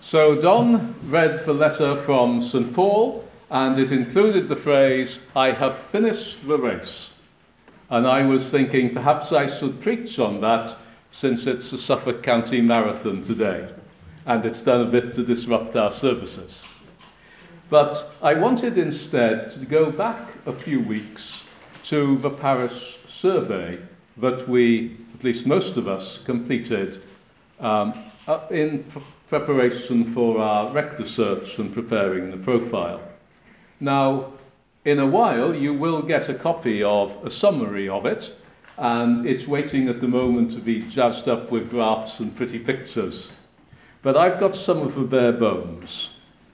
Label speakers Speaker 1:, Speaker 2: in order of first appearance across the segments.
Speaker 1: So Don read the letter from St. Paul, and it included the phrase, "I have finished the race." And I was thinking perhaps I should preach on that since it's a Suffolk County Marathon today, and it's done a bit to disrupt our services. But I wanted instead to go back a few weeks to the parish survey that we, at least most of us, completed in preparation for our rector search and preparing the profile. Now, in a while, you will get a copy of a summary of it, and it's waiting at the moment to be jazzed up with graphs and pretty pictures. But I've got some of the bare bones.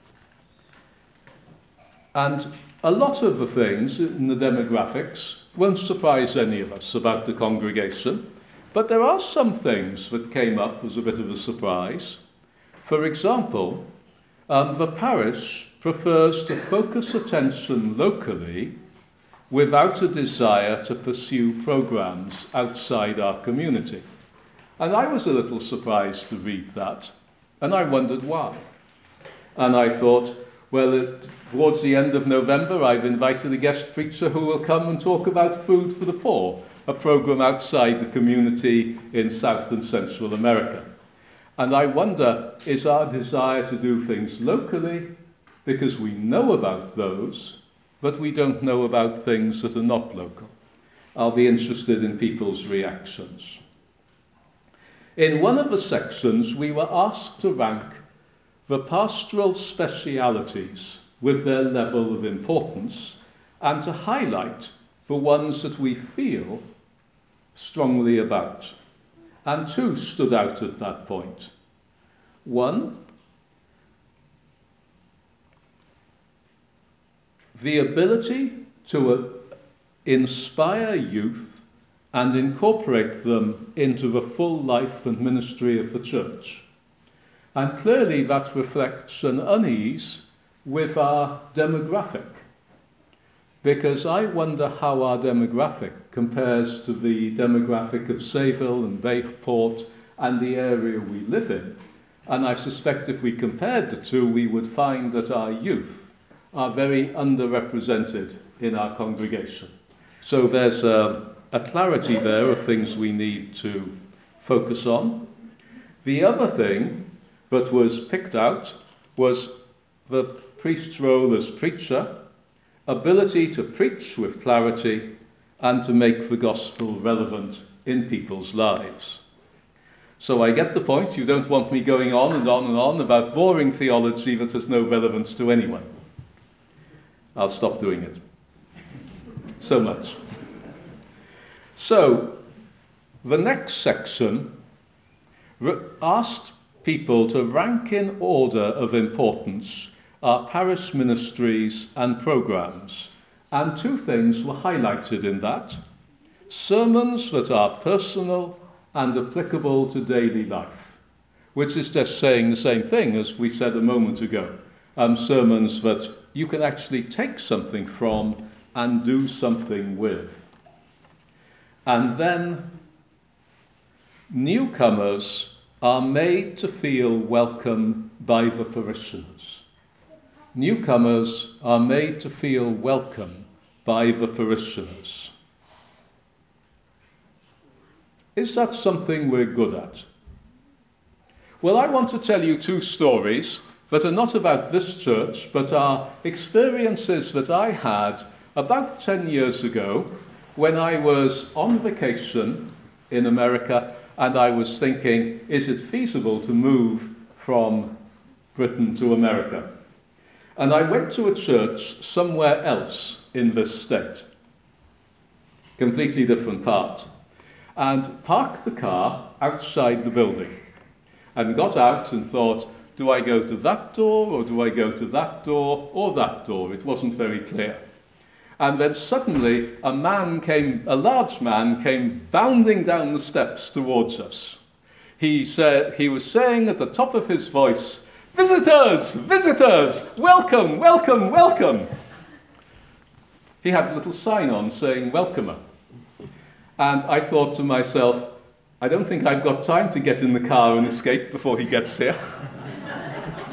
Speaker 1: And a lot of the things in the demographics won't surprise any of us about the congregation, but there are some things that came up as a bit of a surprise. For example, the parish prefers to focus attention locally without a desire to pursue programs outside our community. And I was a little surprised to read that, and I wondered why. And I thought, well, towards the end of November, I've invited a guest preacher who will come and talk about Food for the Poor, a program outside the community in South and Central America. And I wonder, is our desire to do things locally because we know about those, but we don't know about things that are not local? I'll be interested in people's reactions. In one of the sections, we were asked to rank the pastoral specialities with their level of importance and to highlight the ones that we feel strongly about. And two stood out at that point. One, the ability to inspire youth and incorporate them into the full life and ministry of the church. And clearly that reflects an unease with our demographic, because I wonder how our demographic compares to the demographic of Sayville and Bayport and the area we live in. And I suspect if we compared the two, we would find that our youth are very underrepresented in our congregation. So there's a clarity there of things we need to focus on. The other thing that was picked out was the priest's role as preacher, ability to preach with clarity and to make the gospel relevant in people's lives. So I get the point. You don't want me going on and on and on about boring theology that has no relevance to anyone. I'll stop doing it. So much. So the next section asked people to rank in order of importance our parish ministries and programs, and two things were highlighted in that: sermons that are personal and applicable to daily life, which is just saying the same thing as we said a moment ago. Sermons that you can actually take something from and do something with. And then newcomers are made to feel welcome by the parishioners. Newcomers are made to feel welcome by the parishioners. Is that something we're good at? Well, I want to tell you two stories that are not about this church, but are experiences that I had about 10 years ago when I was on vacation in America, and I was thinking, is it feasible to move from Britain to America? And I went to a church somewhere else in this state, completely different part, and parked the car outside the building and got out and thought, do I go to that door, or do I go to that door, or that door? It wasn't very clear. And then suddenly a large man came bounding down the steps towards us. He was saying at the top of his voice, "Visitors, visitors, welcome, welcome, welcome." He had a little sign on saying "Welcomer." And I thought to myself, I don't think I've got time to get in the car and escape before he gets here.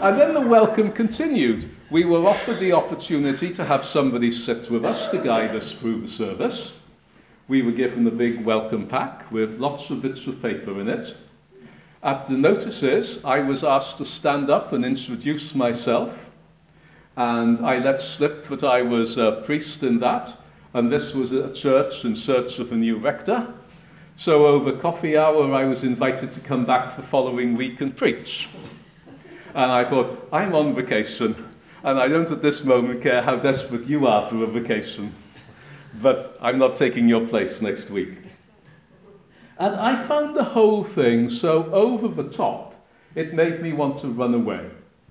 Speaker 1: And then the welcome continued. We were offered the opportunity to have somebody sit with us to guide us through the service. We were given a big welcome pack with lots of bits of paper in it. At the notices, I was asked to stand up and introduce myself, and I let slip that I was a priest in that, and this was a church in search of a new rector. So over coffee hour, I was invited to come back the following week and preach. And I thought, I'm on vacation, and I don't at this moment care how desperate you are for a vacation, but I'm not taking your place next week. And I found the whole thing so over the top, it made me want to run away.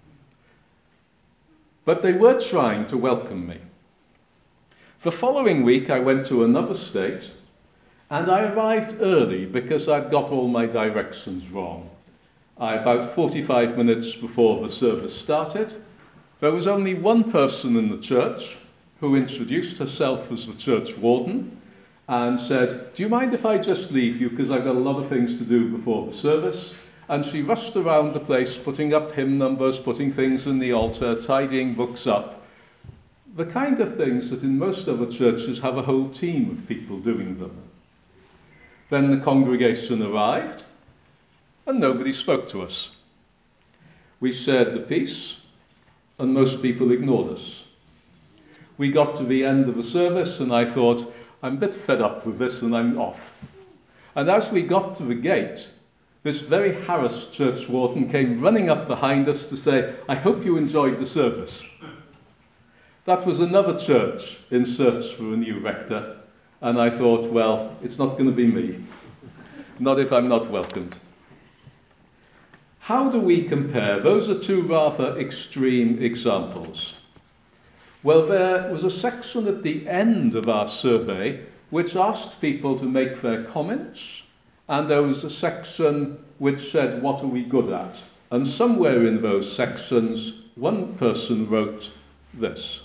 Speaker 1: But they were trying to welcome me. The following week, I went to another state, and I arrived early because I'd got all my directions wrong. About 45 minutes before the service started, there was only one person in the church who introduced herself as the church warden and said, "Do you mind if I just leave you because I've got a lot of things to do before the service?" And she rushed around the place, putting up hymn numbers, putting things in the altar, tidying books up. The kind of things that in most other churches have a whole team of people doing them. Then the congregation arrived, and nobody spoke to us. We shared the peace, and most people ignored us. We got to the end of the service, and I thought, I'm a bit fed up with this, and I'm off. And as we got to the gate, this very harassed church warden came running up behind us to say, "I hope you enjoyed the service." That was another church in search for a new rector, and I thought, well, it's not going to be me. Not if I'm not welcomed. How do we compare? Those are two rather extreme examples. Well, there was a section at the end of our survey which asked people to make their comments, and there was a section which said, what are we good at? And somewhere in those sections, one person wrote this: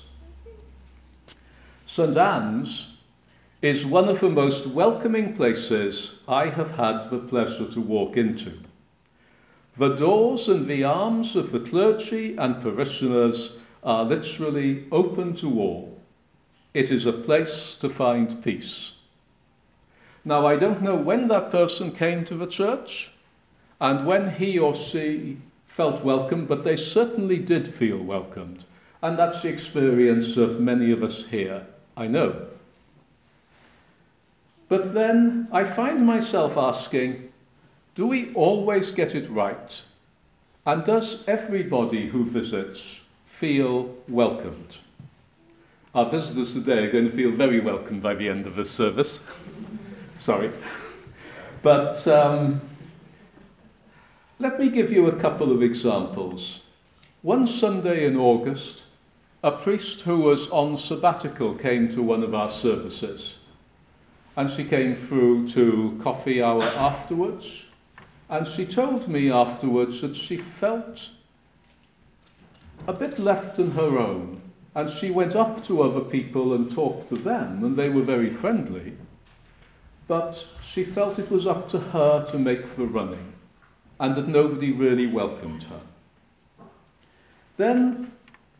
Speaker 1: St. Anne's is one of the most welcoming places I have had the pleasure to walk into. The doors and the arms of the clergy and parishioners are literally open to all. It is a place to find peace. Now, I don't know when that person came to the church and when he or she felt welcome, but they certainly did feel welcomed. And that's the experience of many of us here, I know. But then I find myself asking, do we always get it right? And does everybody who visits feel welcomed? Our visitors today are going to feel very welcomed by the end of this service. Sorry. But let me give you a couple of examples. One Sunday in August, a priest who was on sabbatical came to one of our services. And she came through to coffee hour afterwards. And she told me afterwards that she felt a bit left on her own. And she went up to other people and talked to them, and they were very friendly. But she felt it was up to her to make the running, and that nobody really welcomed her. Then,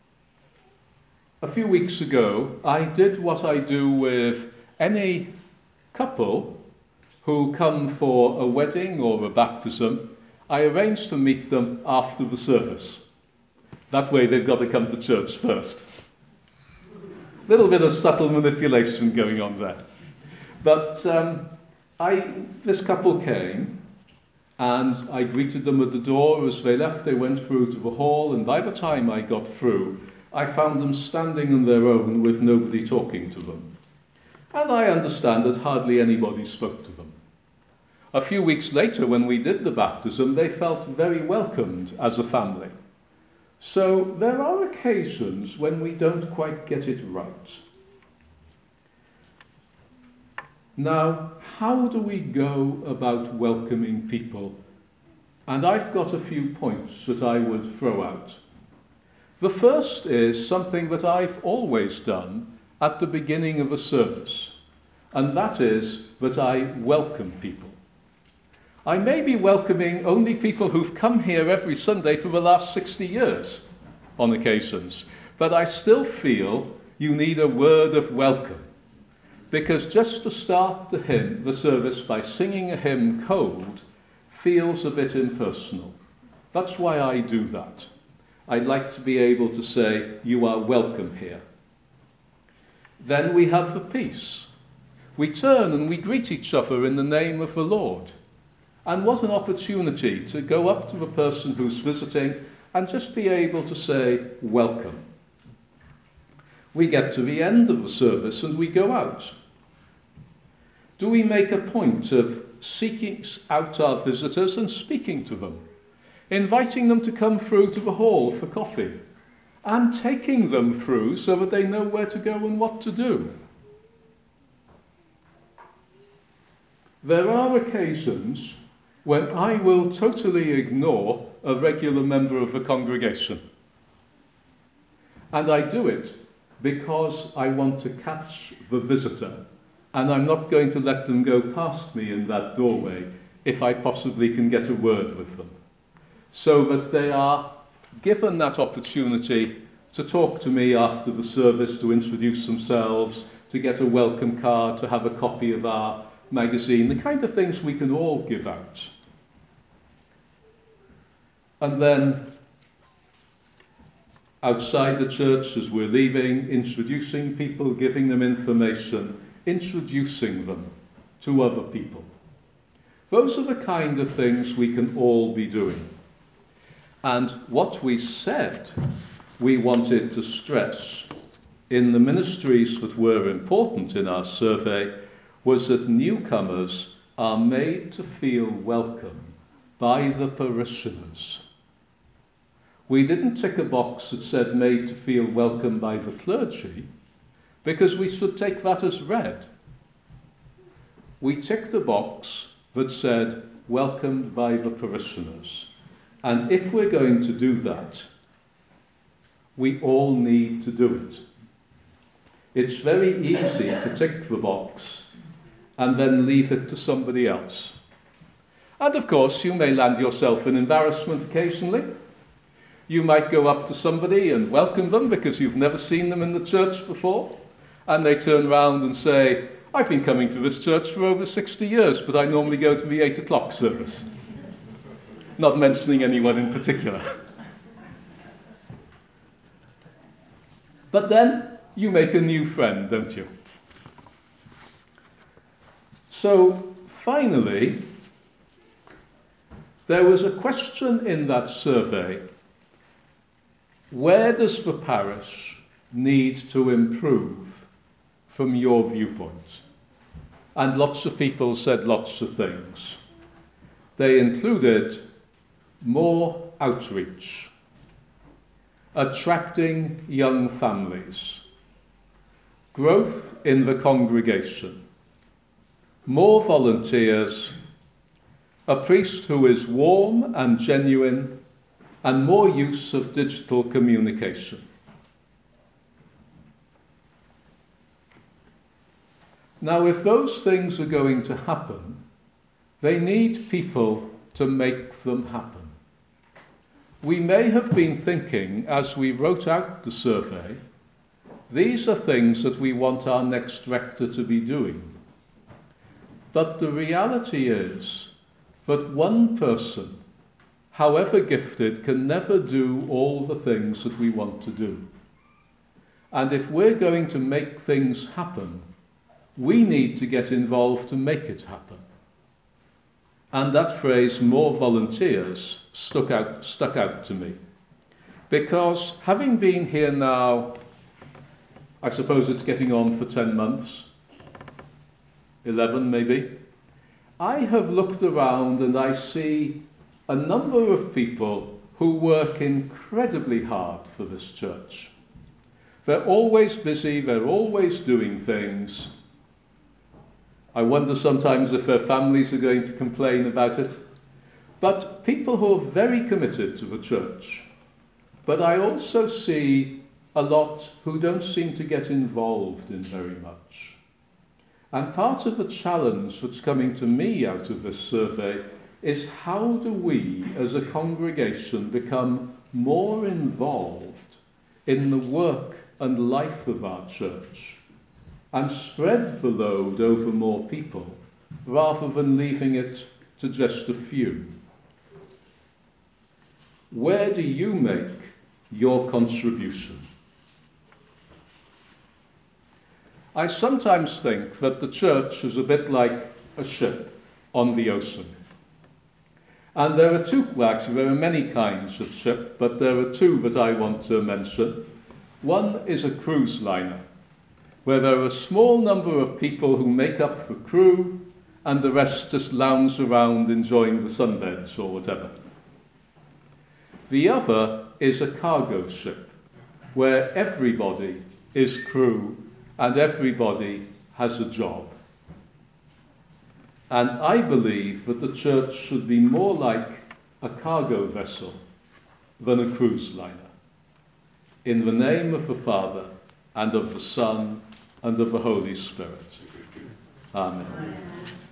Speaker 1: a few weeks ago, I did what I do with any couple who come for a wedding or a baptism. I arrange to meet them after the service. That way they've got to come to church first. A little bit of subtle manipulation going on there. But this couple came, and I greeted them at the door. As they left, they went through to the hall, and by the time I got through, I found them standing on their own with nobody talking to them. And I understand that hardly anybody spoke to them. A few weeks later, when we did the baptism, they felt very welcomed as a family. So there are occasions when we don't quite get it right. Now, how do we go about welcoming people? And I've got a few points that I would throw out. The first is something that I've always done at the beginning of a service, and that is that I welcome people. I may be welcoming only people who've come here every Sunday for the last 60 years on occasions, but I still feel you need a word of welcome. Because just to start the service by singing a hymn cold feels a bit impersonal. That's why I do that. I'd like to be able to say, you are welcome here. Then we have the peace. We turn and we greet each other in the name of the Lord. And what an opportunity to go up to the person who's visiting and just be able to say, welcome. We get to the end of the service and we go out. Do we make a point of seeking out our visitors and speaking to them, inviting them to come through to the hall for coffee, and taking them through so that they know where to go and what to do? There are occasions when I will totally ignore a regular member of the congregation. And I do it because I want to catch the visitor, and I'm not going to let them go past me in that doorway if I possibly can get a word with them. So that they are given that opportunity to talk to me after the service, to introduce themselves, to get a welcome card, to have a copy of our magazine, the kind of things we can all give out. And then, outside the church as we're leaving, introducing people, giving them information, introducing them to other people. Those are the kind of things we can all be doing. And what we said we wanted to stress in the ministries that were important in our survey was that newcomers are made to feel welcome by the parishioners. We didn't tick a box that said made to feel welcome by the clergy, because we should take that as read. We ticked a box that said welcomed by the parishioners. And if we're going to do that, we all need to do it. It's very easy to tick the box and then leave it to somebody else. And of course, you may land yourself in embarrassment occasionally. You might go up to somebody and welcome them because you've never seen them in the church before, and they turn round and say, I've been coming to this church for over 60 years, but I normally go to the 8 o'clock service. Not mentioning anyone in particular. But then you make a new friend, don't you? So, finally, there was a question in that survey: where does the parish need to improve from your viewpoint? And lots of people said lots of things. They included more outreach, attracting young families, growth in the congregation, more volunteers, a priest who is warm and genuine, and more use of digital communication. Now, if those things are going to happen, they need people to make them happen. We may have been thinking, as we wrote out the survey, these are things that we want our next rector to be doing. But the reality is that one person, however gifted, can never do all the things that we want to do. And if we're going to make things happen, we need to get involved to make it happen. And that phrase, more volunteers, stuck out to me. Because having been here now, I suppose it's getting on for 10 months, 11 maybe, I have looked around and I see a number of people who work incredibly hard for this church. They're always busy, they're always doing things. I wonder sometimes if their families are going to complain about it. But people who are very committed to the church. But I also see a lot who don't seem to get involved in very much. And part of the challenge that's coming to me out of this survey is how do we as a congregation become more involved in the work and life of our church and spread the load over more people rather than leaving it to just a few? Where do you make your contribution? I sometimes think that the church is a bit like a ship on the ocean. And there are many kinds of ship, but there are two that I want to mention. One is a cruise liner, where there are a small number of people who make up the crew, and the rest just lounge around enjoying the sunbeds or whatever. The other is a cargo ship, where everybody is crew and everybody has a job. And I believe that the church should be more like a cargo vessel than a cruise liner. In the name of the Father, and of the Son, and of the Holy Spirit. Amen.